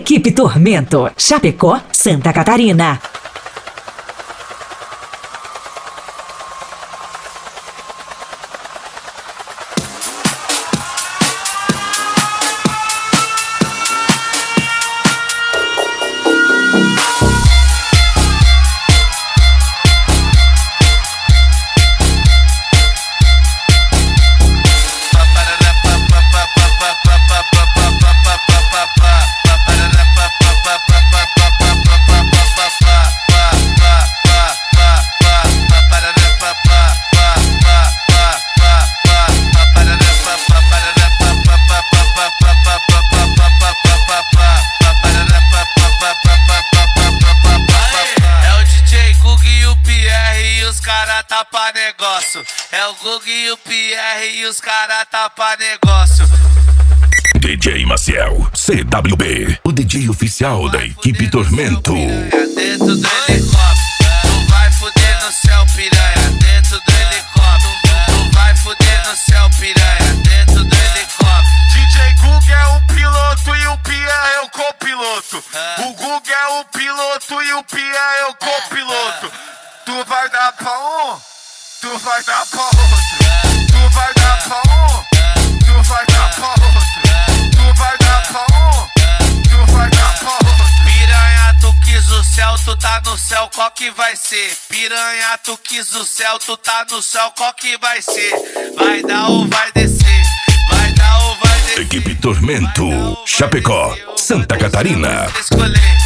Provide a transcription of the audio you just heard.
Equipe Tormento, Chapecó, Santa Catarina. É o Gug e o Pierre e os cara tapa negócio. DJ Maciel, CWB, o DJ oficial da equipe Tormento. Dentro do helicóptero, tu vai fuder no céu, piranha. Dentro do helicóptero, tu vai fuder no céu, piranha. Dentro do helicóptero. DJ Gug é o piloto e o Pierre é o copiloto. O Gug é o piloto e o Pierre é o copiloto. Tu vai dar pra um, tu vai dar pra outro. Tu vai dar pra um, tu vai dar pra outro. Tu vai dar pra um, tu vai dar pra outro. Piranha, tu quis o céu, tu tá no céu, qual que vai ser? Piranha, tu quis o céu, tu tá no céu, qual que vai ser? Vai dar ou vai descer? Vai dar ou vai descer? Equipe Tormento, Chapecó, Santa Catarina. Escolher.